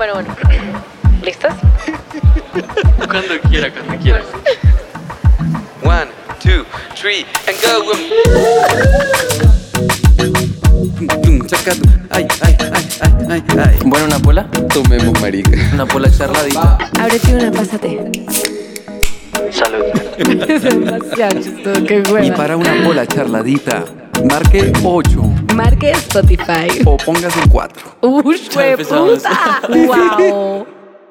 Bueno. ¿Listos? Cuando quiera. 1, 2, 3, and go. Ay. Bueno, ¿una pola? Tomemos, marica. Una pola charladita. Ábrete una, pásate. Salud. Es demasiado chistoso, qué hueva. Y para una pola charladita, marque 8 Marque Spotify. o póngase 4. Ya empezamos. ¡Puta! ¡Wow!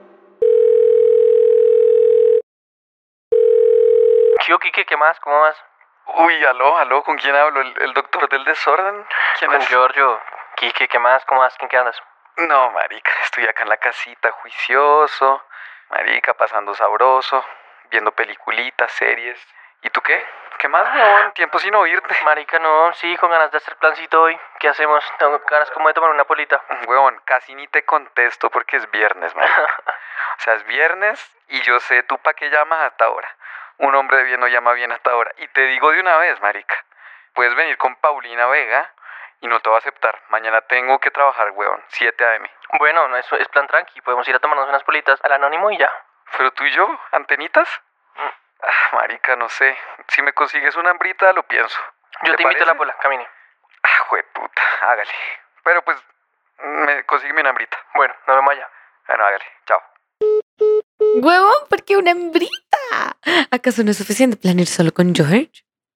Quique, ¿qué más? ¿Cómo vas? Uy, aló, ¿con quién hablo? ¿El doctor del desorden? ¿Quién Con es? Giorgio. Quique, ¿qué más? ¿Cómo vas? ¿Quién qué andas? No, marica, estoy acá en la casita, juicioso, marica, pasando sabroso, viendo peliculitas, series. ¿Y tú qué? ¿Qué más, weón? Tiempo sin oírte. Marica, no, sí, con ganas de hacer plancito hoy. ¿Qué hacemos? Tengo ganas como de tomar una polita. Weón, casi ni te contesto porque es viernes, marica. O sea, es viernes y yo sé tú pa' qué llamas hasta ahora. Un hombre de bien no llama bien hasta ahora. Y te digo de una vez, marica, puedes venir con Paulina Vega y no te va a aceptar. Mañana tengo que trabajar, weón, 7 a.m. Bueno, no, es plan tranqui. Podemos ir a tomarnos unas politas al Anónimo y ya. ¿Pero tú y yo? ¿Antenitas? Marica, no sé. Si me consigues una hambrita, lo pienso. Yo te invito a la pola, camine. Jueputa, hágale. Pero pues, consígueme una hambrita. Bueno, nos vemos allá. Bueno, hágale. Chao. ¡Huevón! ¿Por qué una hembrita? ¿Acaso no es suficiente planear solo con George?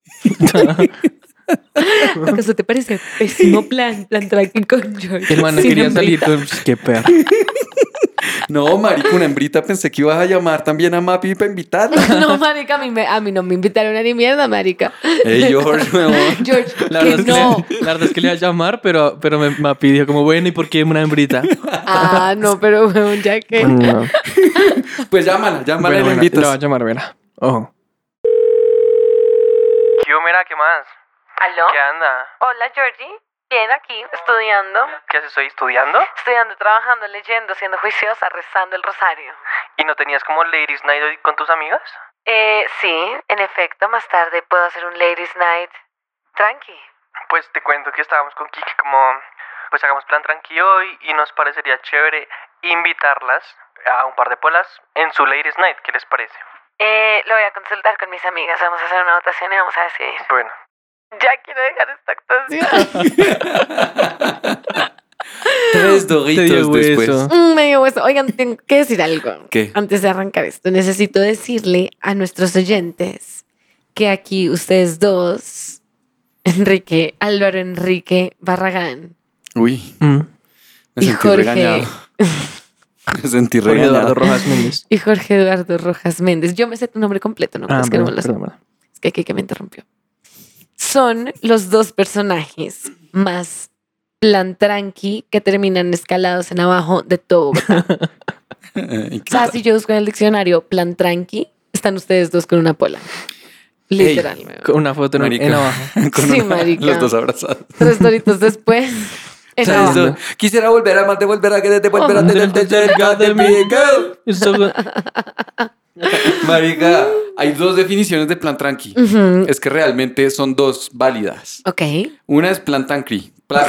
¿Acaso te parece pésimo plan tranqui con George? El man no sin quería salir hembrita? con... Qué perro. No, marica, una hembrita. Pensé que ibas a llamar también a Mapi para invitarla. No, marica, a mí no me invitaron a ni mierda, marica. Ey, George, weón. George, La que verdad, es que no. la verdad es que le iba a llamar, pero me pidió como, bueno, ¿y por qué una hembrita? Ah, no, pero huevón, ya que... No. Pues llámala y la Bueno, la invitas. voy a llamar, verá. Ojo. Mira, ¿qué más? ¿Aló? ¿Qué anda? Hola, Georgie. Bien, aquí, estudiando. ¿Qué haces hoy? ¿Estudiando? Estudiando, trabajando, leyendo, siendo juiciosa, rezando el rosario. ¿Y no tenías como Ladies Night hoy con tus amigas? Sí, en efecto, más tarde puedo hacer un Ladies Night. Tranqui. Pues te cuento que estábamos con Kike como... Pues hagamos plan tranqui hoy y nos parecería chévere invitarlas a un par de polas en su Ladies Night. ¿Qué les parece? Lo voy a consultar con mis amigas. Vamos a hacer una votación y vamos a decidir. Bueno. Ya quiero dejar esta actuación. 3 Te dio doritos después. hueso. Me dio hueso. Oigan, tengo que decir algo. ¿Qué? Antes de arrancar esto, necesito decirle a nuestros oyentes que aquí ustedes dos, Álvaro Enrique Barragán Uy, Mm. me y sentí Jorge regañado. Me sentí Jorge regañado. Eduardo Rojas Méndez. y Jorge Eduardo Rojas Méndez. Yo me sé tu nombre completo, ¿no? Es que no me lo sé. perdón. Es que aquí que me interrumpió. Son los dos personajes más plan tranqui que terminan escalados en abajo de todo Bogotá. O sea, si yo busco en el diccionario plan tranqui, están ustedes dos con una pola. Literal. weón. Con una foto Marica. en abajo. Con Sí, una- marica. Los dos abrazados. 3 doritos después. En ¿Sabes? abajo. No, quisiera volver a amarte, volver a quererte, volver a Oh, tenerte cerca de mí, girl. Eso- Marica, hay 2 definiciones de plan tranqui. Ujú. Es que realmente son 2 válidas. Ok. Una es plan tranqui.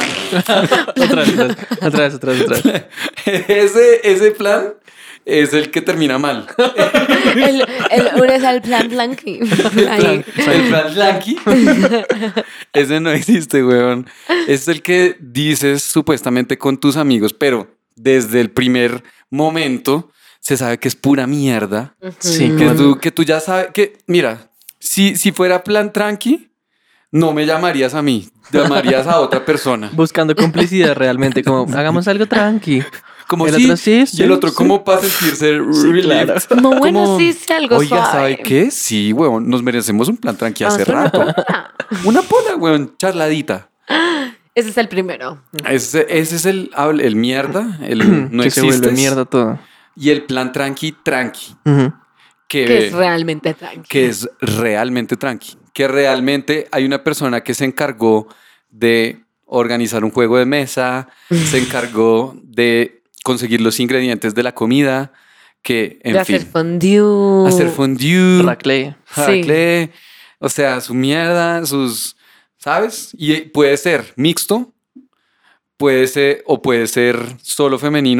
Otra vez. Ese plan es el que termina mal. Uno es el plan blanqui. Ahí. El plan tranqui. Ese no existe, weón. Es el que dices supuestamente con tus amigos, pero desde el primer momento se sabe que es pura mierda. Sí, Que tú ya sabes que, mira, si fuera plan tranqui, no me llamarías a mí, llamarías a otra persona. buscando complicidad realmente, como hagamos algo tranqui. Como El sí, otro sí, y el otro sí. como para sentirse relieved. Como bueno, Como, sí, sí, algo Oiga, suave. ¿sabe qué? Sí, weón, nos merecemos un plan tranqui hace Vamos a una rato. pola. Una pola, weón, charladita. Ese es el primero. Ese es el mierda, el no que se existe. vuelve mierda todo. Y el plan tranqui, Ujú. Que es realmente tranqui. que es realmente tranqui. Que realmente hay una persona que se encargó de organizar un juego de mesa, se encargó de conseguir los ingredientes de la comida, que, en de fin, hacer fondue. hacer fondue, Raclée. raclée, o sea, su mierda, sus, ¿sabes? Y puede ser mixto, puede ser solo femenino,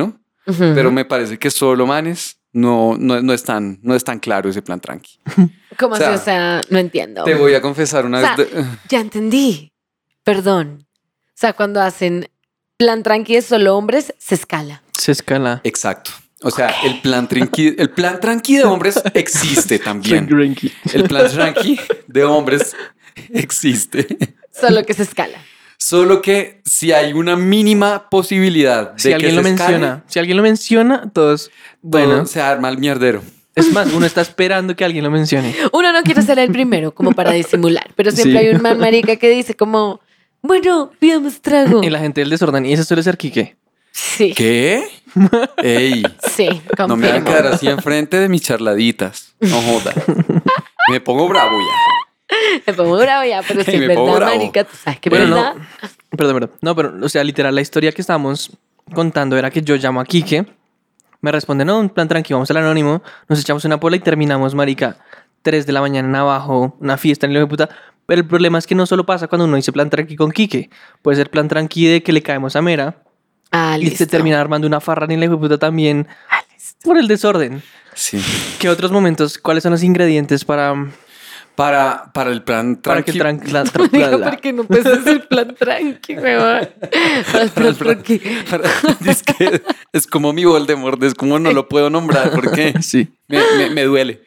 Ujú. pero me parece que solo manes no es tan claro ese plan tranqui. ¿Cómo o sea, así? O sea, no entiendo. Te voy a confesar una O sea, vez. ya entendí. Perdón. O sea, cuando hacen plan tranqui de solo hombres, se escala. Se escala. Exacto. O sea, el plan tranqui de hombres existe también. Tranqui. El plan tranqui de hombres existe. Solo que se escala. Solo que si hay una mínima posibilidad de Si que alguien se lo menciona, todos, bueno, bueno, se arma el mierdero. es más, uno está esperando que alguien lo mencione. Uno no quiere ser el primero como para disimular, pero siempre Sí. hay un man marica que dice como, bueno, pidamos trago. Y la gente del desorden, y eso suele ser Quique. Sí, ¿Qué? Ey, sí, confirmo. no me van a quedar así enfrente de mis charladitas. No joda. Me pongo bravo ya. Me pongo bravo ya, pero si es Me pongo verdad, bravo. marica, tú sabes que es Bueno, verdad. Perdón. No, pero, o sea, literal, la historia que estábamos contando era que yo llamo a Quique, me responde, no, un plan tranquilo, vamos al anónimo, nos echamos una pola y terminamos, marica, 3 de la mañana en abajo, una fiesta en el hijo de puta. Pero el problema es que no solo pasa cuando uno dice plan tranqui con Quique, puede ser plan tranqui de que le caemos a Mera Ah, y listo. se termina armando una farra en el hijo de puta también Ah, listo. por el desorden. Sí. ¿Qué otros momentos, cuáles son los ingredientes para Para el plan que el tranqui. Marica, ¿por qué no puedes decir plan tranqui, weón? Plan tranqui. Es que es como mi Voldemort, es como no lo puedo nombrar porque Sí. me duele.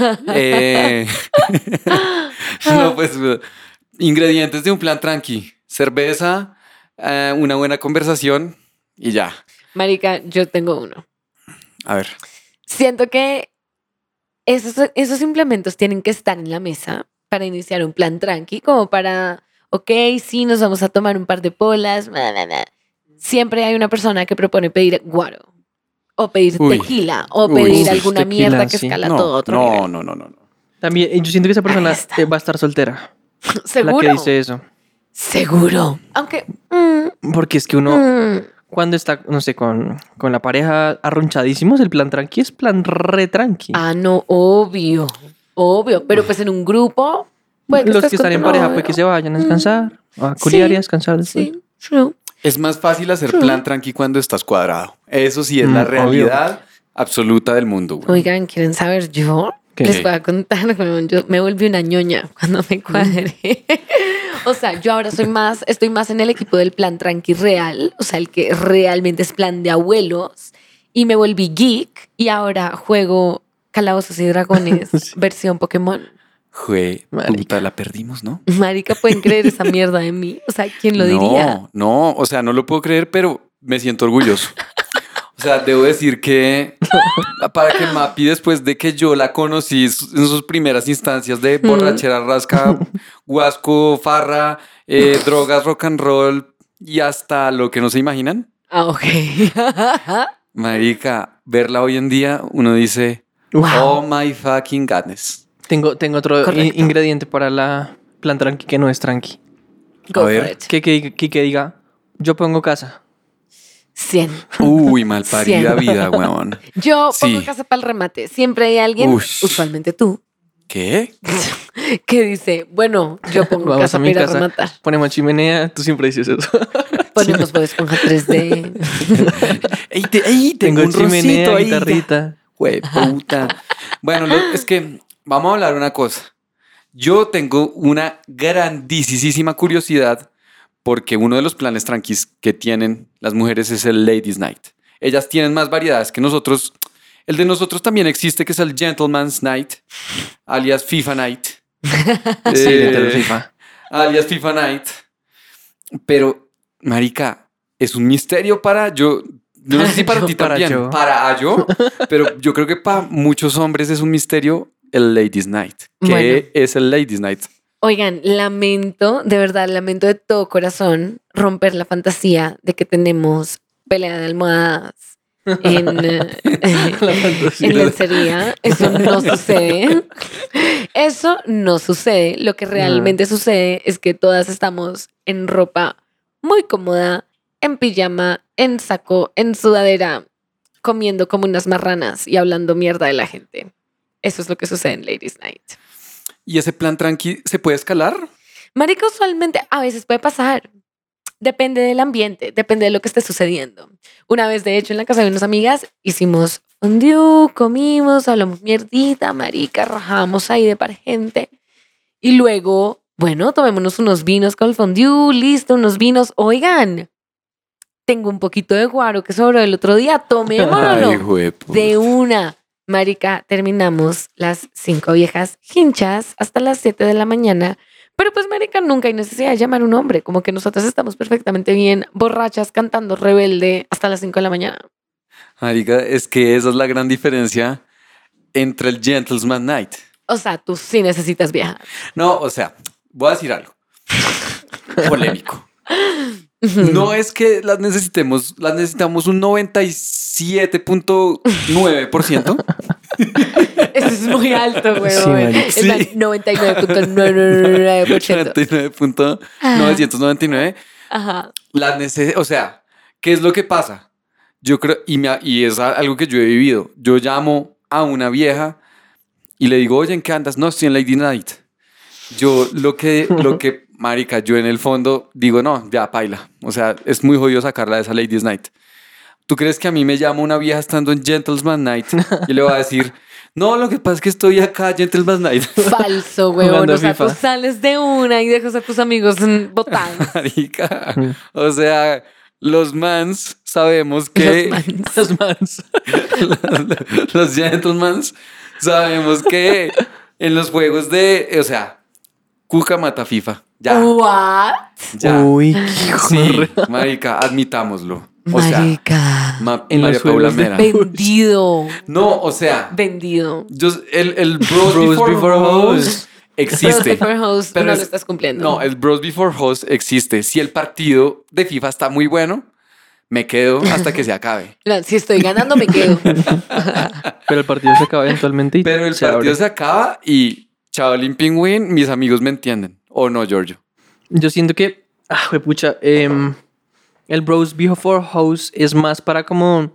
No, pues ingredientes de un plan tranqui. Cerveza, una buena conversación y ya. Marica, yo tengo uno. A ver. Siento que esos implementos tienen que estar en la mesa para iniciar un plan tranqui, como para, ok, sí, nos vamos a tomar un par de polas. Bla, bla, bla. Siempre hay una persona que propone pedir guaro, o pedir Uy. tequila, o Uy, pedir sí, alguna tequila, mierda que sí. escala No, todo otro no, nivel. no. También, yo siento que esa persona Ahí está. va a estar soltera. ¿Seguro? La que dice eso. Seguro. Aunque... Porque es que uno, cuando está, no sé, con la pareja arronchadísimos, el plan tranqui es plan re tranqui. Ah, no, obvio. Obvio. Pero pues en un grupo... puede Los estés que están con en tu pareja, novio. pues que se vayan a descansar, a culiar y a descansar después. Sí, true. Es más fácil hacer plan tranqui cuando estás cuadrado. Eso sí es la Obvio. realidad absoluta del mundo, güey. Oigan, ¿quieren saber yo? ¿Qué? Les voy a contar, weón, yo me volví una ñoña cuando me cuadré. O sea, yo ahora estoy más en el equipo del plan tranqui real, o sea, el que realmente es plan de abuelos, y me volví geek y ahora juego Calabozos y Dragones Sí. versión Pokémon. Jue, Marica. puta, la perdimos, ¿no? Marica, ¿pueden creer esa mierda de mí? O sea, ¿quién lo diría? No, o sea, no lo puedo creer, pero me siento orgulloso. O sea, debo decir que para que Mapi, después de que yo la conocí en sus primeras instancias de borrachera, rasca, guasco, farra, drogas, rock and roll y hasta lo que no se imaginan, Ah, ok. marica, verla hoy en día, uno dice, Wow. oh my fucking godness. Tengo otro Correcto. ingrediente para la plan tranqui que no es tranqui. Go A for ver. it. Que diga, yo pongo casa. 100. Uy, malparida 100. vida, weón. Yo pongo Sí. casa para el remate. Siempre hay alguien, Ush. usualmente tú, ¿Qué? que dice, bueno, yo pongo Vamos casa a para mi ir a casa, rematar. ponemos chimenea, tú siempre dices eso. Ponemos Bob Esponja 3D. Ey, tengo un chimenea, rosito ahí. guitarrita. Jue puta. Bueno, es que vamos a hablar una cosa. Yo tengo una grandísima curiosidad porque uno de los planes tranquis que tienen las mujeres es el Ladies Night. Ellas tienen más variedades que nosotros. El de nosotros también existe, que es el Gentleman's Night, alias FIFA Night. Sí, dentro de FIFA. Alias FIFA Night. Pero, marica, es un misterio para yo no sé si para ti Para también, yo. para yo, pero yo creo que para muchos hombres es un misterio el Ladies Night. ¿Qué Bueno. es el Ladies Night? Oigan, lamento, de verdad, lamento de todo corazón romper la fantasía de que tenemos pelea de almohadas en lencería. Eso no sucede. Eso no sucede. Lo que realmente sucede es que todas estamos en ropa muy cómoda, en pijama, en saco, en sudadera, comiendo como unas marranas y hablando mierda de la gente. Eso es lo que sucede en Ladies Night. ¿Y ese plan tranqui se puede escalar? Marica, usualmente a veces puede pasar. Depende del ambiente, depende de lo que esté sucediendo. Una vez, de hecho, en la casa de unas amigas, hicimos fondue, comimos, hablamos mierdita, marica, rajamos ahí de par gente. Y luego, bueno, tomémonos unos vinos con el fondue, listo, unos vinos. Oigan, tengo un poquito de guaro que sobró el otro día, tomémoslo. Ay, jueputa. De una. Marica, terminamos las 5 viejas hinchas hasta las 7 de la mañana. Pero pues, marica, nunca hay necesidad de llamar a un hombre. Como que nosotras estamos perfectamente bien borrachas cantando Rebelde hasta las 5 de la mañana. Marica, es que esa es la gran diferencia entre el Gentleman Night. O sea, tú sí necesitas viajar. No, o sea, voy a decir algo polémico. No es que las necesitamos un 97.9%. Eso es muy alto, güey. Sí, marica. Es la 99.999%. 99.999. Ajá. O sea, ¿qué es lo que pasa? Yo creo, y es algo que yo he vivido. Yo llamo a una vieja y le digo, oye, ¿en qué andas? No, estoy en Lady Night. Yo lo que, marica, yo en el fondo digo, no, ya paila. O sea, es muy jodido sacarla de esa Ladies Night. ¿Tú crees que a mí me llama una vieja estando en Gentleman Night y le va a decir, no, lo que pasa es que estoy acá, Gentleman Night? Falso, güey. Jugando O sea, tú FIFA. sales de una y dejas a tus amigos botando. Marica, o sea, los mans sabemos que... Los mans. los gentlemans sabemos que en los juegos o sea, Cuca mata FIFA. Ya, What? ya. Uy, qué Sí, horror. marica, admitámoslo. O sea, Marica. En María los Paula juegos de Mera. Vendido. No, o sea, Vendido. el Bros Before Hoes existe. Pero host Pero no es- lo estás cumpliendo. No, el Bros Before Hoes existe. Si el partido de FIFA está muy bueno, me quedo hasta que se acabe. No, si estoy ganando, me quedo. Pero el partido se acaba eventualmente y Pero el se partido abre. se acaba y Chavalín Pingüín, mis amigos me entienden. ¿O no, Giorgio? Yo siento que, juepucha, el Bros Before House es más para como,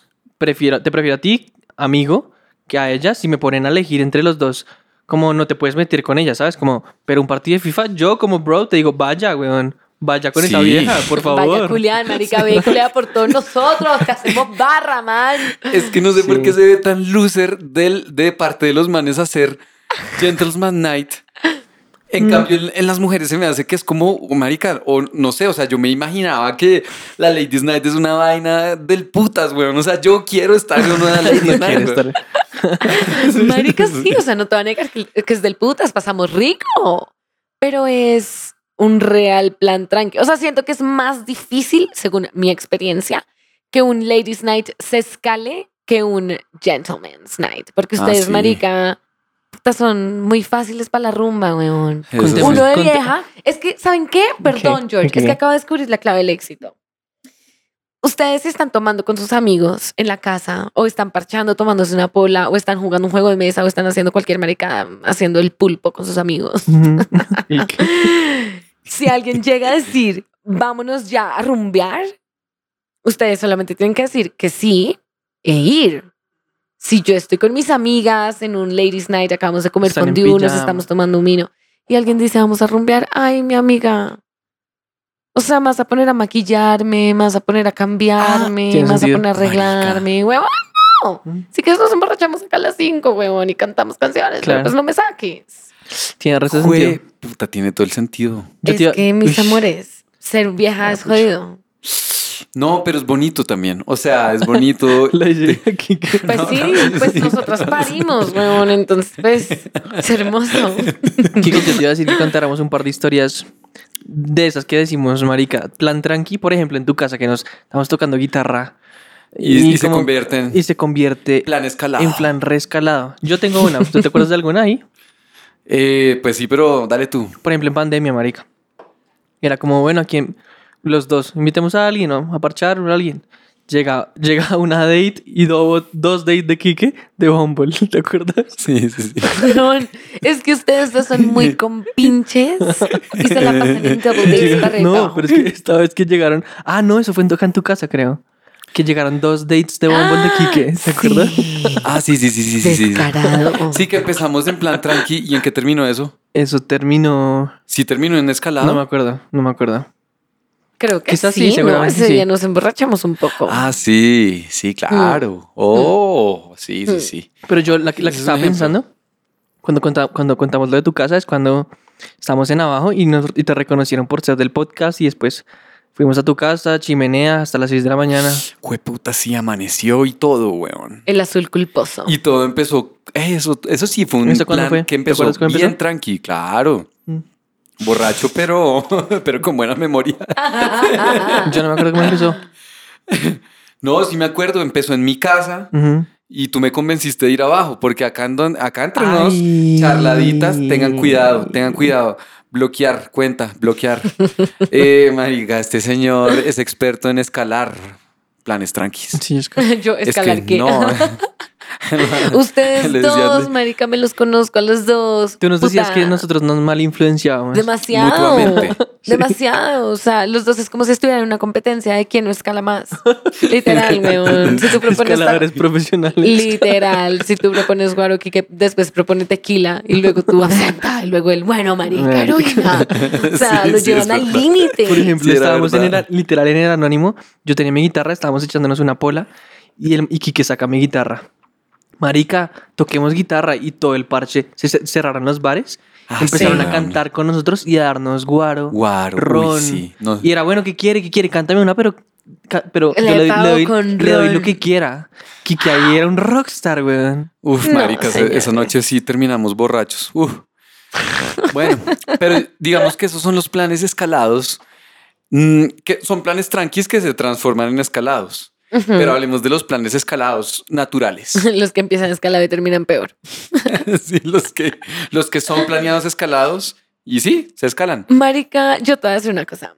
te prefiero a ti, amigo, que a ella. Si me ponen a elegir entre los dos, como no te puedes meter con ella, ¿sabes? Como, pero un partido de FIFA, yo como bro te digo, vaya, weón, vaya con esa Sí. vieja, por favor. Vaya culián, marica, ve culea por todos nosotros, que hacemos barra, man. Es que no sé por Sí. qué se ve tan loser de parte de los manes hacer Gentleman Night. En cambio, en las mujeres se me hace que es como, marica, o no sé, o sea, yo me imaginaba que la Ladies Night es una vaina del putas, weón. O sea, yo quiero estar en una Ladies No Night. quiere weón. estar. Marica, sí, o sea, no te van a negar que es del putas, pasamos rico. Pero es un real plan tranqui. O sea, siento que es más difícil, según mi experiencia, que un Ladies Night se escale que un Gentleman's Night. Porque ustedes, sí. marica, puta, son muy fáciles para la rumba, weón. Eso sí. Uno de Conte- vieja, es que, ¿saben qué? Perdón, George, ok. es que acabo de descubrir la clave del éxito. Ustedes están tomando con sus amigos en la casa, o están parchando, tomándose una pola, o están jugando un juego de mesa, o están haciendo cualquier maricada, haciendo el pulpo con sus amigos. ¿Y qué? Si alguien llega a decir, vámonos ya a rumbear, ustedes solamente tienen que decir que sí e ir. Si yo estoy con mis amigas en un ladies night, acabamos de comer Están en fondue, nos pijama. estamos tomando un vino, y alguien dice, vamos a rumbear, ay, mi amiga. O sea, me vas a poner a maquillarme, me vas a poner a cambiarme, tiene me vas a sentido. poner a arreglarme, huevón. No. Si quieres nos emborrachamos acá a las 5, huevón, y cantamos canciones, Claro. pero pues no me saques. Tiene resto de Jue- sentido. puta, tiene todo el sentido. Yo Es te iba- que, mis Ush. amores, ser vieja es jodido. No, pero es bonito también. O sea, es bonito. La hice aquí. Pues No, sí, no, pues sí. nosotras parimos, weón. Entonces, pues, es hermoso. Kike, yo te iba a decir que contáramos un par de historias de esas que decimos, marica, plan tranqui, por ejemplo, en tu casa, que nos estamos tocando guitarra y se como- convierten y se convierte plan escalado. en plan reescalado. Yo tengo una, ¿tú te acuerdas de alguna ahí? Pues sí, pero dale tú. Por ejemplo, en pandemia, marica. Era como, bueno, aquí los dos, invitemos a alguien, ¿no? A parchar a alguien. Llega una date y dos dates de Kike de Bumble, ¿te acuerdas? Sí, sí, sí. Weón, es que ustedes dos son muy compinches y se la pasan en double dates para arriba. No, pero es que esta vez que llegaron... Ah, no, eso fue en tu casa, creo. Que llegaron 2 dates de Bumble de Kike, ¿te acuerdas? Ah, sí, sí, sí, sí, sí, sí. Descarado. Sí, que empezamos en plan tranqui. ¿Y en qué terminó eso? Eso terminó... Sí, terminó en escalado. No me acuerdo. Creo que Quizás sí, sí, ¿no? seguramente Ese sí. día nos emborrachamos un poco. Ah, sí, sí, claro. Oh, sí, sí, sí. Pero yo la que Ese es un estaba ejemplo. pensando, cuando contamos lo de tu casa, es cuando estamos en abajo y te reconocieron por ser del podcast y después fuimos a tu casa, chimenea, hasta las 6 de la mañana. Jueputa, sí, amaneció y todo, weón. El azul culposo. Y todo empezó, eso sí fue un ¿Eso cuándo plan fue? que ¿Te empezó acuerdas cuándo bien empezó? tranqui, claro. Mm. Borracho, pero con buena memoria. Yo no me acuerdo cómo empezó. No, sí me acuerdo, empezó en mi casa Ujú. y tú me convenciste de ir abajo, porque acá entre nos, Ay. charladitas, tengan cuidado. Bloquear, cuenta, bloquear. Marica, este señor es experto en escalar planes tranquis. Sí, es que... Yo, escalar es que qué. no. Ustedes Le decía- dos, marica, me los conozco a los dos. Tú nos decías Puta, que nosotros nos mal influenciábamos. Demasiado. Mutuamente. Demasiado. O sea, los dos es como si estuvieran en una competencia de quién no escala más. Literal, weón. Si tú propones... Escaladores profesionales. Literal, si tú propones guaroqui, que después propone tequila y luego tú aceptas y luego el bueno, marica, Marica. heroína. O sea, Sí, lo sí, llevan es al verdad. límite. Por ejemplo, Sí, era estábamos verdad. literal en el anónimo. Yo tenía mi guitarra, estábamos echándonos una pola y Quique saca mi guitarra. Marica, toquemos guitarra y todo el parche. Se cerraron los bares. Ah, Empezaron sí, a cantar con nosotros y a darnos guaro, Guaro, uy, ron. sí, no. Y era bueno, ¿qué quiere? ¿Qué quiere? Cántame una, pero Le yo pago con le doy lo ron. que quiera. Quique ahí era un rockstar, weón. Uf, No, marica, señores. esa noche sí terminamos borrachos. Uf. Bueno, pero digamos que esos son los planes escalados, que son planes tranquis que se transforman en escalados. Pero hablemos de los planes escalados naturales. Los que empiezan escalado y terminan peor. Sí, los que son planeados escalados y sí, se escalan. Marica, yo te voy a decir una cosa.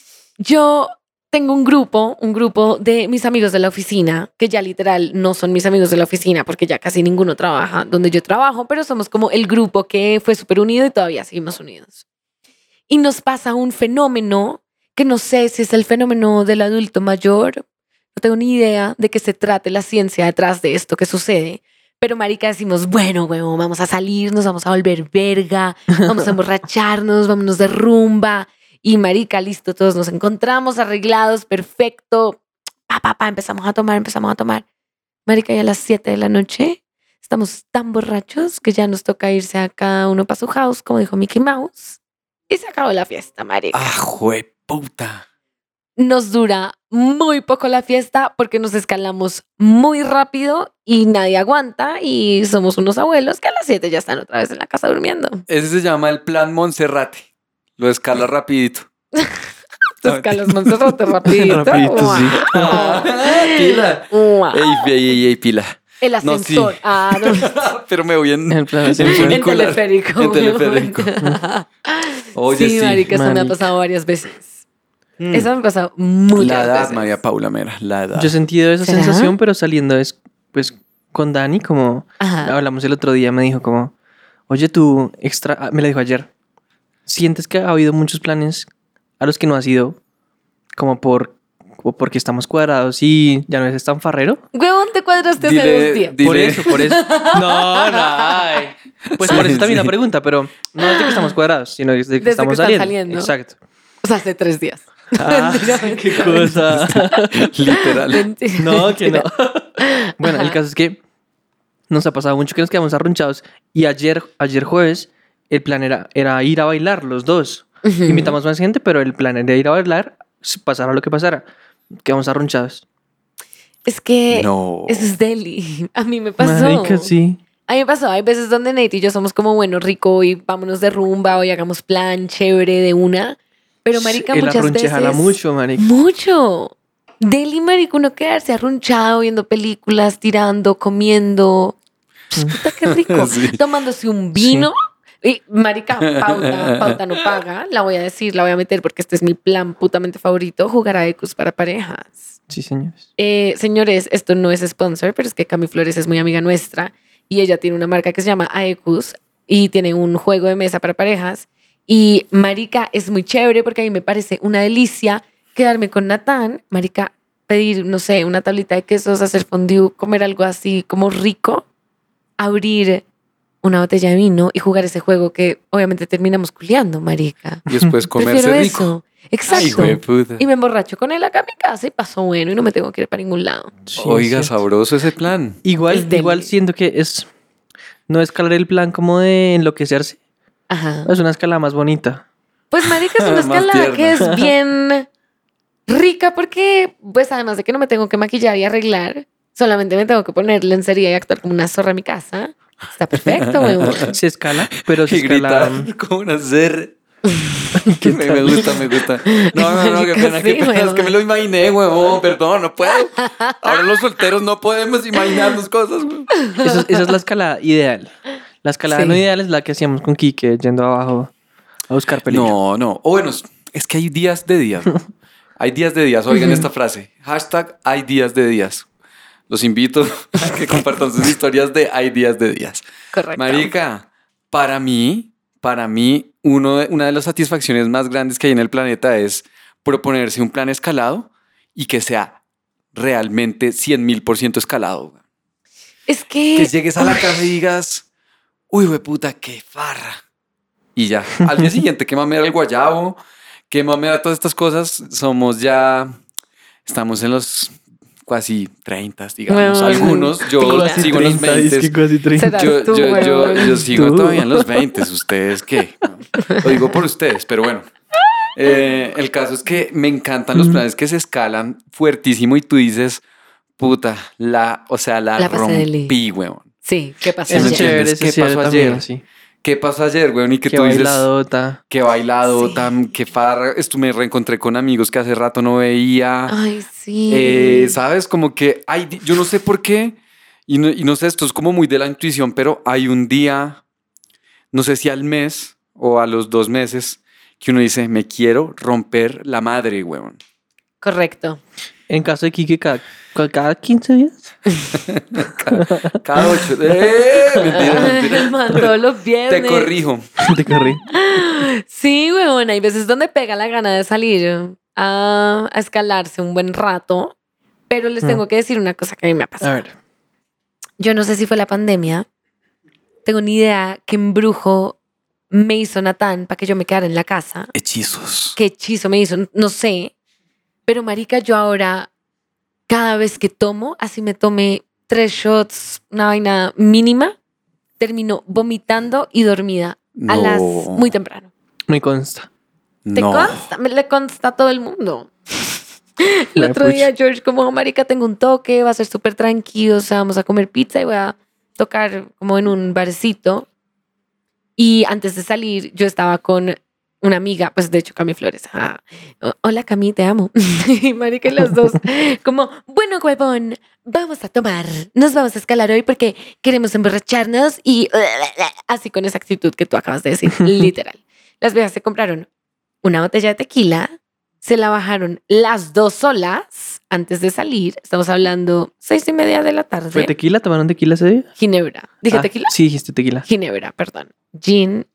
Yo tengo un grupo de mis amigos de la oficina, que ya literal no son mis amigos de la oficina porque ya casi ninguno trabaja donde yo trabajo, pero somos como el grupo que fue súper unido y todavía seguimos unidos. Y nos pasa un fenómeno que no sé si es el fenómeno del adulto mayor, no tengo ni idea de qué se trate la ciencia detrás de esto que sucede. Pero marica decimos, bueno, huevón, vamos a salir, nos vamos a volver verga, vamos a emborracharnos, vámonos de rumba. Y marica, listo, todos nos encontramos arreglados, perfecto. Empezamos a tomar. Marica, y a las 7 de la noche estamos tan borrachos que ya nos toca irse a cada uno para su house, como dijo Mickey Mouse. Y se acabó la fiesta, marica. Ah, jueputa. Nos dura muy poco la fiesta porque nos escalamos muy rápido y nadie aguanta y somos unos abuelos que a las 7 ya están otra vez en la casa durmiendo. Ese se llama el plan Monserrate. Lo escala rapidito. Tú escalas Monserrate rapidito. Rapidito, sí. Pila. Wow. Ey, pila. El No, ascensor. sí. Ah, no. Pero me voy en El plan en ascensor. En funicular. teleférico. En teleférico. Oye, sí, sí. marica, eso me ha marica. pasado varias veces. Mm. Eso me ha pasado muchas La edad, veces. María Paula Mera, la edad. Yo he sentido esa ¿Será? sensación, pero saliendo pues con Dani, como Ajá. hablamos el otro día, me dijo como, oye, tú me lo dijo ayer, ¿sientes que ha habido muchos planes a los que no has ido como porque estamos cuadrados y ya no eres tan farrero? Huevón, te cuadraste hace Dile- 2 días. Dile- Por eso. No, ay. Pues Sí, por eso también sí. la pregunta, pero no es de que estamos cuadrados, sino de que Desde que estamos están saliendo. saliendo. Exacto. O sea, hace 3 días. Ah, Mentira, qué mentira. cosa. Literal. Mentira, No, que no. mentira. Bueno, el Ajá. caso es que nos ha pasado mucho que nos quedamos arrunchados y ayer jueves el plan era ir a bailar los dos. Ujú. Invitamos más gente, pero el plan era ir a bailar, pasara lo que pasara. Quedamos arrunchados. Es que No. eso es deli. A mí me pasó. Marica, sí. A mí me pasó. Hay veces donde Nate y yo somos como, bueno, rico y vámonos de rumba o y hagamos plan chévere de una. Pero marica, El muchas arrunche veces... jala mucho, marica. Mucho. Deli, marica, uno quedarse arrunchado, viendo películas, tirando, comiendo. Puta, qué rico. Sí. Tomándose un vino. Y, marica, pauta no paga. La voy a decir, la voy a meter porque este es mi plan putamente favorito. Jugar a Ecus para parejas. Sí, señores. Señores, esto no es sponsor, pero es que Cami Flores es muy amiga nuestra y ella tiene una marca que se llama Aecus y tiene un juego de mesa para parejas. Y marica, es muy chévere porque a mí me parece una delicia quedarme con Natán, marica, pedir, no sé, una tablita de quesos, hacer fondue, comer algo así como rico, abrir una botella de vino y jugar ese juego que obviamente terminamos culiando, marica. Y después comerse Prefiero rico. eso. Exacto. hijo de puta. Y me emborracho con él acá en mi casa y pasó bueno y no me tengo que ir para ningún lado. Sí, Oiga, es cierto. sabroso ese plan. Igual, Es deli. igual siento que es... No escalar el plan como de enloquecerse. Ajá. Es una escalada más bonita. Pues marica, es una Más escalada que tierna. es bien rica porque, pues además de que no me tengo que maquillar y arreglar, solamente me tengo que poner lencería y actuar como una zorra en mi casa. Está perfecto, weón. Se escala, pero se Y escala... gritar como una ser. me gusta, me gusta. No, qué pena, Sí, qué pena. Es huevón. que me lo imaginé, huevón. Perdón, no puedo. Ahora los solteros no podemos imaginarnos cosas, huevón. Esa es la escalada ideal. La escalada Sí. no ideal es la que hacíamos con Quique yendo abajo a buscar peligro. No. O bueno, es que hay días de días. ¿No? Hay días de días. Oigan esta frase. Hashtag hay días de días. Los invito a que compartan sus historias de hay días de días. Correcto. Marica, para mí, una de las satisfacciones más grandes que hay en el planeta es proponerse un plan escalado y que sea realmente 100.000% escalado. Es Que que... llegues a la casa y digas, uy, güey, puta, qué farra. Y ya, al día siguiente, qué mamera el guayabo, qué mamera todas estas cosas, estamos en los casi 30, digamos. Bueno, Algunos, yo casi sigo en los 20. Casi 30. Será Yo, tú, yo, yo, huevón. yo sigo Tú. todavía en los 20. ¿Ustedes qué? Lo digo por ustedes, pero bueno. El caso es que me encantan los planes que se escalan fuertísimo y tú dices, puta, la pasé de ley. rompí, weón. Sí, ¿qué pasó Sí, me Es ayer? entiendes. chévere, ¿Qué pasó ayer? Sí. ¿Qué pasó ayer, weón? Y que Qué tú dices, bailadota. qué bailado, Sí. qué farra. Me reencontré con amigos que hace rato no veía. Ay, sí. ¿Sabes? Como que yo no sé por qué, y no sé, esto es como muy de la intuición, pero hay un día, no sé si al mes o a los 2 meses, que uno dice, me quiero romper la madre, weón. Correcto. En caso de Quique, cada 15 días. Cada 8. Mentira. Man, todos los viernes. Te corrijo. Te corrí. Sí, weón, hay veces donde pega la gana de salir a escalarse un buen rato, pero les tengo que decir una cosa que a mí me ha A pasado. ver. Yo no sé si fue la pandemia, tengo ni idea qué embrujo me hizo Natán para que yo me quedara en la casa, Hechizos. qué hechizo me hizo, no sé, pero marica, yo ahora cada vez que tomo, así me tomé 3 shots, una vaina mínima, termino vomitando y dormida a las muy temprano. Me consta. ¿Te No. consta? Le consta a todo el mundo. El Ay, otro pucha. día, George, como, marica, tengo un toque, va a ser súper tranquilo, o sea, vamos a comer pizza y voy a tocar como en un barcito. Y antes de salir, yo estaba con una amiga, pues de hecho, Cami Flores. Hola, Cami, te amo. Y marica, y los dos, como, bueno, huevón, vamos a tomar, nos vamos a escalar hoy porque queremos emborracharnos y así con esa actitud que tú acabas de decir, literal. Las viejas se compraron una botella de tequila, se la bajaron las 2 solas antes de salir. Estamos hablando 6:30 de la tarde. ¿Fue tequila? ¿Tomaron tequila ese día? Ginebra. ¿Dije Ah, tequila? Sí, dijiste tequila. Ginebra, perdón. Gin.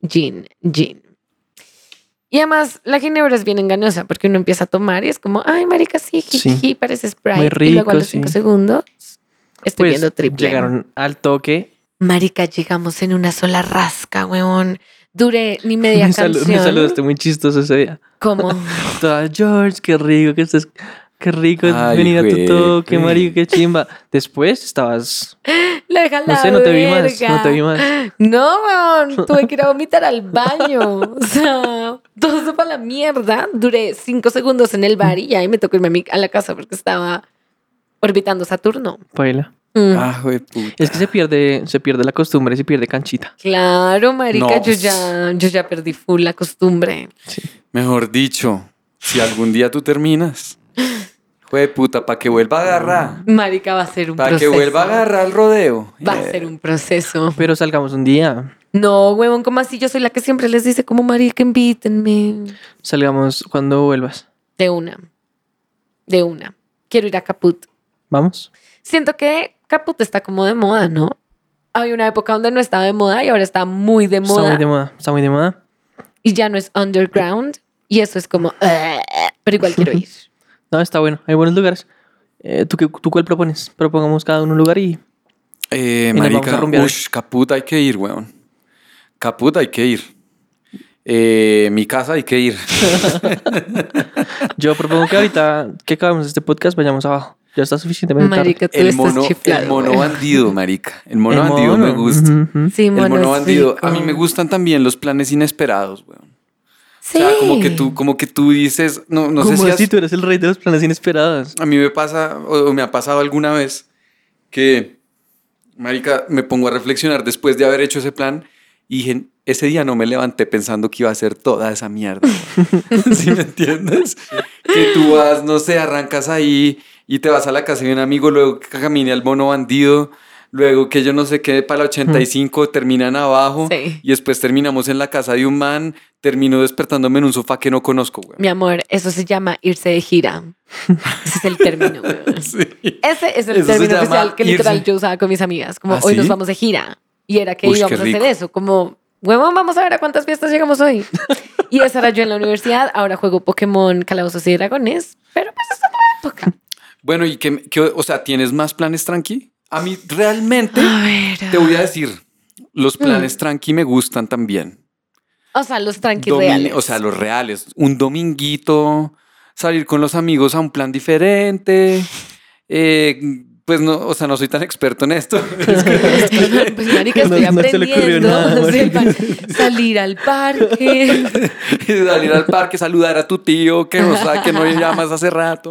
Y además, la ginebra es bien engañosa porque uno empieza a tomar y es como, ay, marica, sí, Sí. parece Sprite. Muy y luego a rico, los 5 sí. segundos estoy Pues viendo triple. llegaron al toque. Marica, llegamos en una sola rasca, weón. Duré ni media Me canción. saludaste muy chistoso ese día. Como, Toda, George, qué rico que estés. Qué rico Ay, venir a tu güey, toque, güey. marico, qué chimba. Después estabas. la deja No la sé, no te vi más. verga. No te vi más. No, weón, tuve que ir a vomitar al baño. O sea, todo eso para la mierda. Duré 5 segundos en el bar y ya y me tocó irme a la casa porque estaba orbitando Saturno. Paila. Ah, güey, puta. Es que se pierde la costumbre, se pierde canchita. Claro, marica, No. yo ya perdí full la costumbre. Mejor dicho, si algún día tú terminas, güey, puta, para que vuelva a agarrar. Marica, va a ser un Para que proceso. vuelva a agarrar el rodeo. Va a ser un proceso. Pero salgamos un día. No, huevón, ¿cómo así? Yo soy la que siempre les dice como, marica, invítenme. Salgamos cuando vuelvas. De una. Quiero ir a Caput. ¿Vamos? Siento que Caput está como de moda, ¿no? Hay una época donde no estaba de moda y ahora está muy de Está moda. muy de moda. Está muy de moda. Y ya no es underground. Y eso es como, pero igual quiero ir. No, está bueno. Hay buenos lugares. ¿Tú cuál propones? Propongamos cada uno un lugar y nos vamos a Marica, rumbear. Caput hay que ir, weón. Caput hay que ir. Mi casa hay que ir. Yo propongo que ahorita que acabamos este podcast vayamos abajo. Ya está suficientemente tarde. Marica, tú El estás mono, chiflado, el mono güey. bandido, marica. El mono El bandido mono. me gusta. Ujú. Sí, El mono mono es bandido. rico. A mí me gustan también los planes inesperados, weón. Sí. O sea, como que tú dices, no sé ¿Cómo si así? has- Tú eres el rey de los planes inesperados. a mí me pasa o me ha pasado alguna vez que, marica, me pongo a reflexionar después de haber hecho ese plan y dije, ese día no me levanté pensando que iba a hacer toda esa mierda. ¿Sí me entiendes? Que tú vas, no sé, arrancas ahí y te vas a la casa de un amigo, luego que camine al mono bandido, luego que yo no sé qué, para la 85 terminan abajo Sí. y después terminamos en la casa de un man, termino despertándome en un sofá que no conozco, güey. Mi amor, eso se llama irse de gira. Ese es el término, güey. Sí. Ese es el Eso se término llama oficial que literal irse. yo usaba con mis amigas. Como ¿Ah, hoy sí? nos vamos de gira. Y era que Uy, qué íbamos a hacer rico. eso. Como, huevón, vamos a ver a cuántas fiestas llegamos hoy. Y esa era yo en la universidad. Ahora juego Pokémon Calabozos y Dragones. Pero pues esta no me toca. Bueno, ¿y o sea, tienes más planes tranqui? A mí realmente, A ver. te voy a decir, los planes tranqui me gustan también. O sea, los tranqui Domi- reales. O sea, los reales. Un dominguito, salir con los amigos a un plan diferente. Pues no, o sea, no soy tan experto en esto. Pues marica, estoy No se le ocurrió aprendiendo. nada, Sí, salir al parque. Salir al parque, saludar a tu tío que no sabe que no llamas hace rato.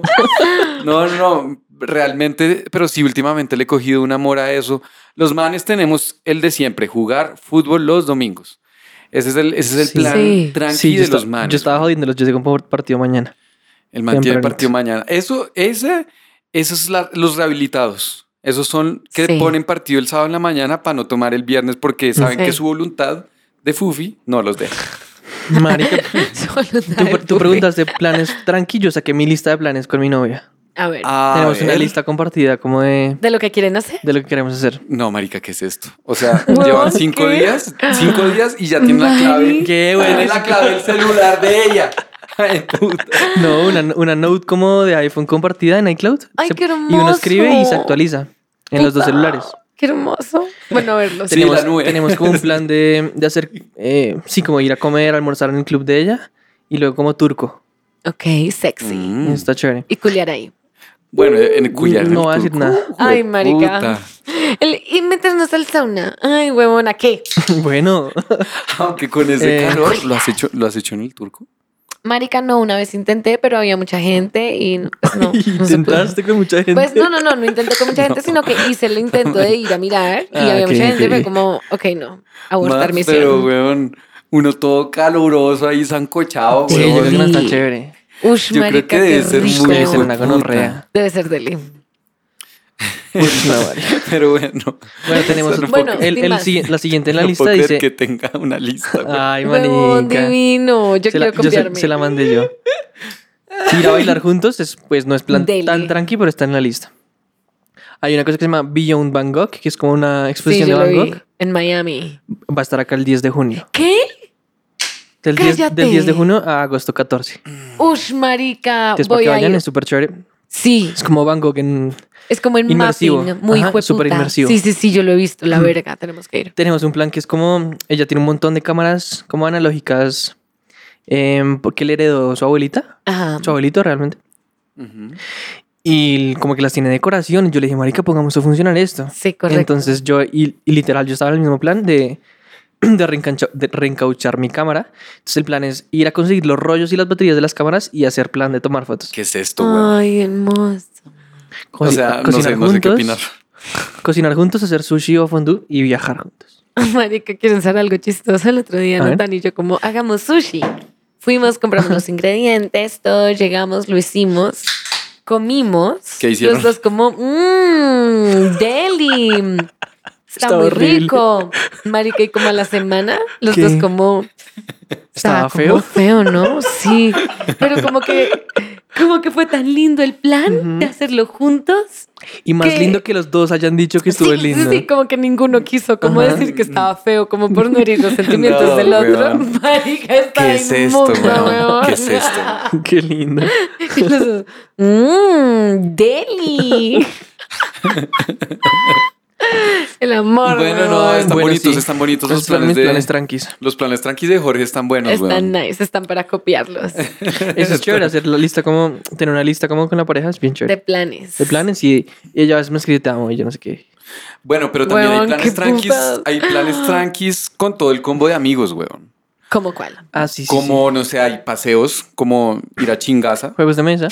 No, realmente, pero sí, últimamente le he cogido un amor a eso. Los manes tenemos el de siempre, jugar fútbol los domingos. Ese es el Sí. plan Sí. tranqui Sí, de los manes. yo estaba jodiéndolos. Yo sé cómo partido mañana. El man tiene tempranito. partido mañana. Esos es los rehabilitados. Esos son que Sí. ponen partido el sábado en la mañana para no tomar el viernes porque saben Sí. que su voluntad de Fufi no los deja. Marica, Solo tú preguntaste planes tranquilos. Saqué mi lista de planes con mi novia. A ver. Tenemos una lista compartida como de ¿De lo que quieren hacer? lo que queremos hacer. No, marica, ¿qué es esto? O sea, Huevón, llevan 5 ¿qué? días, 5 días y ya tienen la clave. Marica. Qué Tiene bueno. la clave del celular de ella. Ay, puta. No, una note como de iPhone compartida en iCloud. Ay, qué Y uno hermoso. escribe y se actualiza en los dos celulares. Qué hermoso. Bueno, a verlo. Sí, Tenemos, la nube. tenemos como un plan de hacer, sí, como ir a comer, almorzar en el club de ella y luego como turco. Ok, sexy. Mm. Está chévere. Y culiar ahí. Bueno, en Cuyar. No voy a decir nada. Ay, marica. Y meternos al sauna. Ay, huevona, ¿qué? Bueno, Aunque con ese Eh, calor, ¿lo has hecho en el turco? Marica, no, una vez intenté, pero había mucha gente y pues, no se pudo. intentaste con mucha gente. Pues no intenté con mucha gente, sino que hice el intento de ir a mirar y Ah, había ok, mucha gente y ok. fue como, ok, no, abortar Más, misión. pero, weón, uno todo caluroso ahí, zancochado, Sí, yo creo que no weón. está chévere. Ush, yo creo marica, que debe qué ser rico. muy Debe ser una hijo de puta. gonorrea. Debe ser deli. No, vale. Pero bueno. Bueno, tenemos Eso no Bueno, puedo- sin más. la siguiente en la no lista puedo creer dice. que tenga una lista. weón. Ay, Huevón manica. divino, yo Se la, quiero yo copiarme. se la mandé yo. Ir a bailar juntos, pues no es plan Deli. tan tranqui, pero está en la lista. Hay una cosa que se llama Beyond Van Gogh, que es como una Sí, exposición yo de lo Van vi Gogh. en Miami. Va a estar acá el 10 de junio. ¿Qué? Del Cállate. 10 de junio a agosto 14. Ush, marica, Entonces, para voy que a vayan, ir. es súper chévere. Sí, Es como Van Gogh en... es como en Inmersivo. mapping, muy Ajá, hijueputa. súper inmersivo. Sí, yo lo he visto, la verga, tenemos que ir. Tenemos un plan que es como... Ella tiene un montón de cámaras como analógicas porque le heredó su abuelita. Ajá. Su abuelito realmente. Ujú. Y como que las tiene decoración. Y yo le dije, marica, pongamos a funcionar esto. Sí, correcto. Entonces y literal, yo estaba en el mismo plan de reencauchar mi cámara. Entonces el plan es ir a conseguir los rollos y las baterías de las cámaras y hacer plan de tomar fotos. ¿Qué es esto, weón? Ay, hermoso. O sea, no cocinar sé, no sé qué juntos, opinar. Cocinar juntos, hacer sushi o fondue y viajar juntos. Marica, quiero hacer algo chistoso. El otro día A ver. Nathan y yo como, hagamos sushi. Fuimos, compramos los ingredientes, todo, llegamos, lo hicimos, comimos. ¿Qué hicieron? Los dos como, deli. Está Estaba muy horrible. rico. Marica, y como a la semana, los ¿Qué? dos como... ¿Estaba como feo? feo, ¿no? Sí. Pero como que fue tan lindo el plan de hacerlo juntos. Y más ¿Qué? lindo que los dos hayan dicho que estuvo Sí, lindo. Sí, como que ninguno quiso como Ajá. decir que estaba feo, como por no herir los sentimientos No, del otro. weón. Marica, está ¿Qué es esto, inmunda, weón? weón. ¿Qué es esto? Qué lindo. Y los dos, deli. El amor. Bueno, no, weón. están Bueno, bonitos, sí. están bonitos Esos los son planes mis de... planes tranquis. Los planes tranquis de Jorge están buenos, Están weón. nice, están para copiarlos. Eso es chévere, hacer la lista como, tener una lista como con la pareja es bien De chévere. planes. De planes y ella a veces me escribe te amo y yo no sé qué. Bueno, pero también Weón, hay planes qué tranquis. putas. Hay planes tranquis con todo el combo de amigos, weón. ¿Cómo cuál? Ah, sí, sí. Como, no sé, hay paseos, como ir a Chingaza. Juegos de mesa.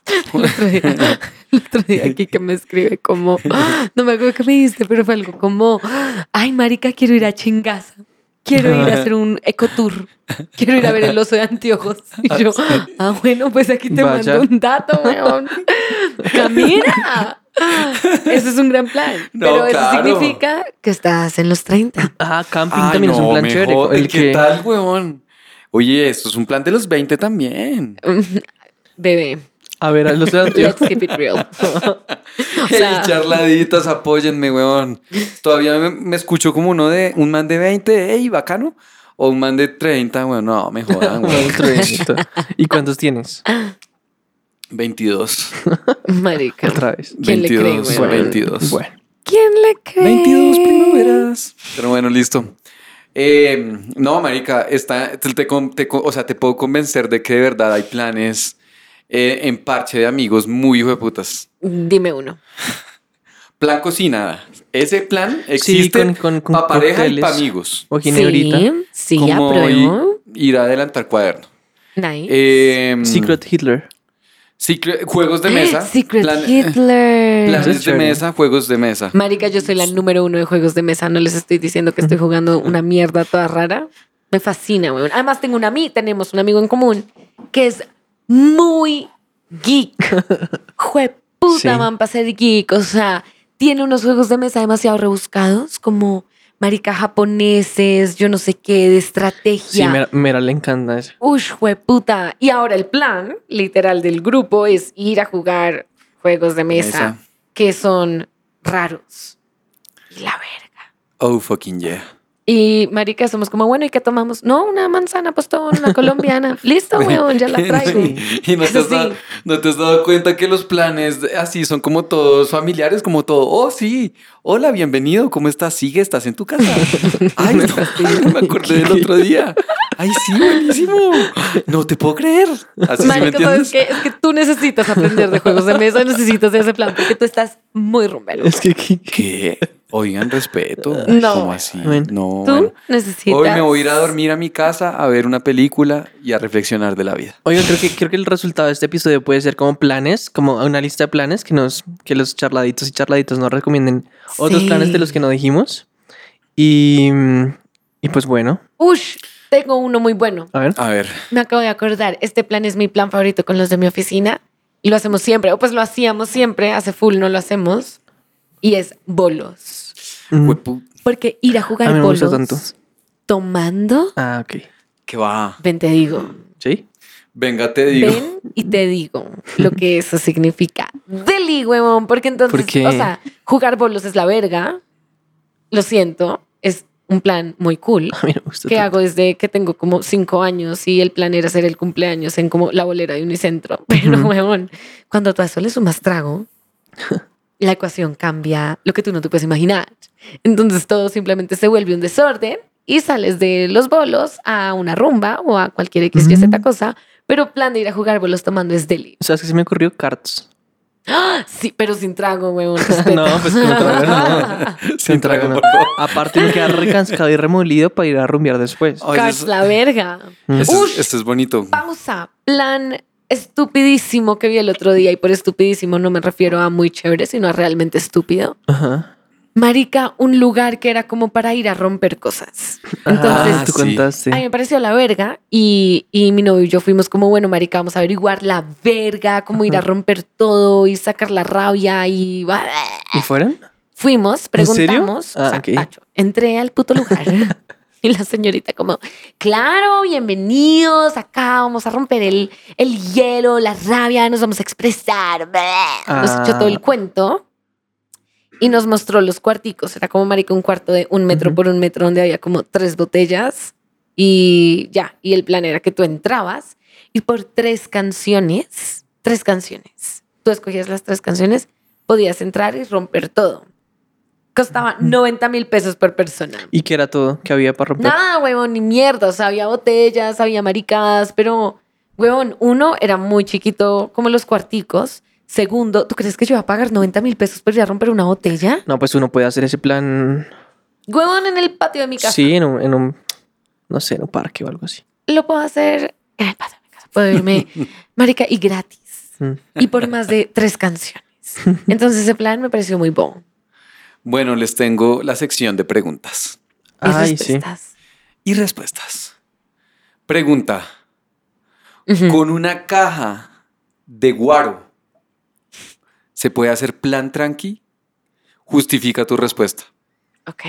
El otro día aquí que me escribe como, no me acuerdo qué me diste, pero fue algo como, ay, marica, quiero ir a Chingaza. Quiero ir a hacer un ecotour. Quiero ir a ver el oso de anteojos. Y yo, bueno, pues aquí te Vaya. mando un dato, weón. ¡Camina! Ese es un gran plan. No, pero eso claro. significa que estás en los 30. Ah, camping Ay, también es un no, plan me chévere. jode, El ¿qué que... tal, weón? Oye, esto es un plan de los 20 también. Bebé, A ver, los de let's keep it real. O sea, Hey, charladitas, apóyenme, weón. Todavía me escucho como un man de 20, hey, bacano. O un man de 30, weón. No, me jodan, weón. ¿Y cuántos tienes? 22. marica. Otra vez. ¿Quién le cree, 22, weón? 22. Bueno. ¿Quién le cree? 22 primaveras. Pero bueno, listo. No, marica, o sea, te puedo convencer de que de verdad hay planes en parche de amigos muy hijueputas. Dime uno. Plan cocinada. Ese plan Sí, existe con para pareja y cócteles. para amigos. O ginebrita. Sí, Como apruebo. ir a adelantar cuaderno. Nice. Secret Hitler. Juegos de mesa. Secret plan- Hitler. Eso Planes es de chévere. mesa, juegos de mesa. Marica, yo soy la número 1 de juegos de mesa. No les estoy diciendo que estoy jugando una mierda toda rara. Me fascina, weón. Además, tenemos un amigo en común que es muy geek. Jueputa, Sí. man, para ser geek. O sea, tiene unos juegos de mesa demasiado rebuscados, como marica japoneses, yo no sé qué, de Sí, estrategia. Mera le encanta eso. Ush, jueputa. Y ahora el plan, literal, del grupo es ir a jugar juegos de mesa. Que son raros. Y la verga. Oh, fucking yeah. Y marica, somos como, bueno, ¿y qué tomamos? No, una manzana postón, una colombiana. Listo, weón, ya la traigo. Y no te, Eso has dado, sí. no te has dado cuenta que los planes así son como todos familiares, como todo. Oh, sí. Hola, bienvenido. ¿Cómo estás? Sigue, estás en tu casa. Ay, no, me acordé del otro día. Ay, sí, buenísimo. No te puedo creer. Así sí me Marica, ¿sabes entiendes. qué? Es que tú necesitas aprender de juegos de mesa, necesitas ese plan, porque tú estás muy rumbero. Es que ¿Qué? Oigan, respeto. No. ¿Cómo así? Bueno. No. Tú bueno. necesitas... Hoy me voy a ir a dormir a mi casa a ver una película y a reflexionar de la vida. Oigan, creo que el resultado de este episodio puede ser como planes, como una lista de planes que los charladitos y charladitos nos recomienden otros Sí. planes de los que no dijimos. Y pues bueno, Ush, tengo uno muy bueno. a ver. A ver. Me acabo de acordar, este plan es mi plan favorito con los de mi oficina y lo hacemos siempre, o pues lo hacíamos siempre, hace full no lo hacemos, y es bolos. Huepu- Porque ir a A jugar mí no me gusta bolos tanto. tomando, Ah, ok. ¿Qué va? ven te digo, ¿Sí? Venga, te digo. ven y te digo lo que eso significa. Deli, huevón, porque entonces, ¿Por qué? o sea, jugar bolos es la verga, lo siento, es un plan muy cool. A mí no me gusta Que tanto. hago desde que tengo como 5 años y el plan era hacer el cumpleaños en como la bolera de Unicentro. Pero, huevón, cuando tú a eso le sumas trago, la ecuación cambia lo que tú no te puedes imaginar. Entonces todo simplemente se vuelve un desorden y sales de los bolos a una rumba o a cualquier X, Y, Z cosa. Pero plan de ir a jugar bolos tomando es deli. ¿Sabes qué se me ocurrió? Cards. ¡Ah! Sí, pero sin trago, huevón. respeta. No, pues con trago no. Sin trago, no. por favor. Aparte me queda recanscado y remolido para ir a rumbear después. Oye, Cards, la verga. Ush. esto es bonito. Pausa. Plan estupidísimo que vi el otro día. Y por estupidísimo no me refiero a muy chévere, sino a realmente estúpido. Ajá. Marica, un lugar que era como para ir a romper cosas. Entonces, Ah, tú sí. contaste. a mí me pareció la verga. Y mi novio y yo fuimos como, bueno, marica, vamos a averiguar la verga, cómo ir a romper todo y sacar la rabia y... ¿Y fueron? Fuimos, ¿En serio? preguntamos. Ah, o sea, ok. tacho, entré al puto lugar. Y la señorita como, claro, bienvenidos, acá vamos a romper el hielo, la rabia, nos vamos a expresar. Nos echó todo el cuento y nos mostró los cuarticos. Era como, marica, un cuarto de 1 metro por 1 metro donde había como 3 botellas y ya. Y el plan era que tú entrabas y por 3 canciones, tú escogías las 3 canciones, podías entrar y romper todo. Costaba 90.000 pesos por persona. ¿Y qué era todo que había para romper? Nada, huevón, ni mierda. O sea, había botellas, había maricadas, pero, huevón, uno era muy chiquito, como los cuarticos. Segundo, ¿tú crees que yo iba a pagar 90.000 pesos por ir a romper una botella? No, pues uno puede hacer ese plan. Huevón, en el patio de mi casa. Sí, en un, no sé, en un parque o algo así. Lo puedo hacer en el patio de mi casa. Puedo irme, marica, y gratis. Y por más de 3 canciones. Entonces ese plan me pareció muy bon. Bueno, les tengo la sección de preguntas Y Ay, sí. respuestas. y respuestas. Pregunta. Ujú. Con una caja de guaro, ¿se puede hacer plan tranqui? Justifica tu respuesta. Ok.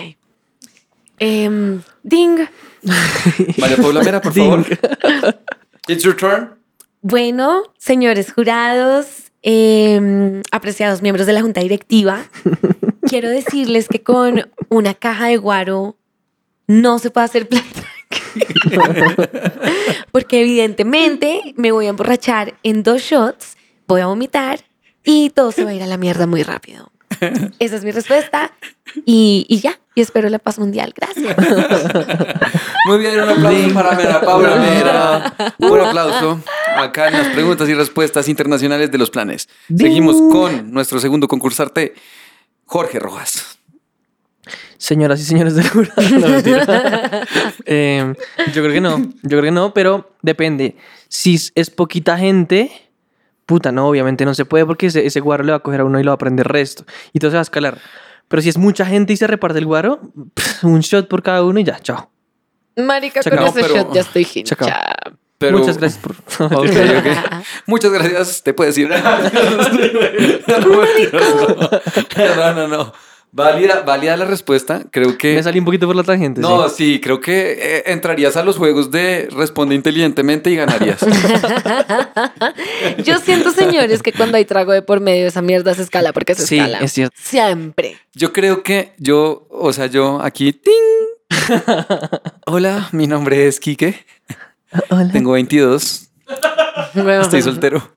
Ding. María Paula Mera, por favor. It's your turn. Bueno, señores jurados, apreciados miembros de la junta directiva, quiero decirles que con una caja de guaro no se puede hacer plan tranqui. Porque evidentemente me voy a emborrachar en 2 shots, voy a vomitar y todo se va a ir a la mierda muy rápido. Esa es mi respuesta y ya. Y espero la paz mundial. Gracias. Muy bien, un aplauso para Mera Paula Mera. Un aplauso acá en las preguntas y respuestas internacionales de los planes. Seguimos con nuestro segundo concursante, Jorge Rojas. Señoras y señores del jurado. No, mentira. Yo creo que no, pero depende. Si es poquita gente, puta, no, obviamente no se puede porque ese guaro le va a coger a uno y lo va a prender resto. Y todo se va a escalar. Pero si es mucha gente y se reparte el guaro, un shot por cada uno y ya, chao. Marica, Se con acabó, ese pero- shot ya estoy Se acabó. hincha. Pero- Muchas gracias por... Ok. Muchas gracias, te puedes ir. No. Válida la respuesta. Creo que... Me salí un poquito por la tangente. No, sí. sí, creo que entrarías a los juegos de Responde Inteligentemente y ganarías. Yo siento, señores, que cuando hay trago de por medio, esa mierda se escala porque se Sí, escala. es cierto. Siempre. Yo creo que yo aquí, ¡ting! Hola, mi nombre es Quique. Hola. Tengo 22. Bueno. Estoy soltero.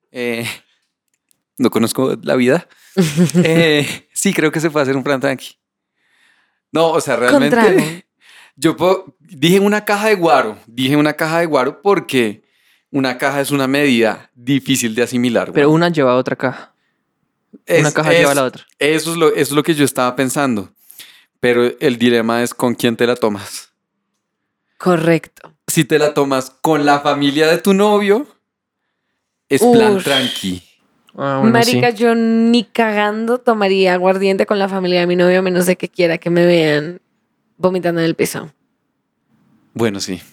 No conozco la vida. Sí, creo que se puede hacer un plan tranqui. No, o sea, Con trago. realmente. Dije una caja de guaro. Dije una caja de guaro porque una caja es una medida difícil de asimilar. Pero güey. una lleva a otra caja. Una caja lleva a la otra. Eso es lo que yo estaba pensando. Pero el dilema es con quién te la tomas. Correcto. Si te la tomas con la familia de tu novio, es plan Ush. tranqui. Ah, bueno, Marica, sí. yo ni cagando tomaría aguardiente con la familia de mi novio, a menos de que quiera que me vean vomitando en el piso. Bueno, sí.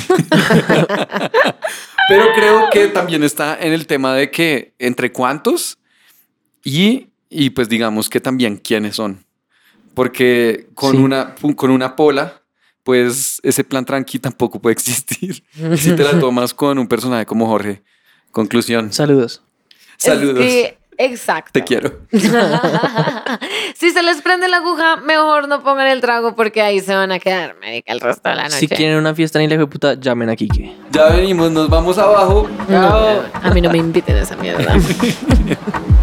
Pero creo que también está en el tema de que entre cuántos y pues digamos que también quiénes son. Porque con, Sí. con una pola, pues ese plan tranqui tampoco puede existir. Si te la tomas con un personaje como Jorge. Conclusión. Saludos. Saludos. Es que, exacto. Te quiero. Si se les prende la aguja, mejor no pongan el trago porque ahí se van a quedar, marica, el resto de la noche. Si quieren una fiesta ni la hijo de puta, llamen a Kike. Ya venimos, nos vamos abajo. No, a mí no me inviten a esa mierda.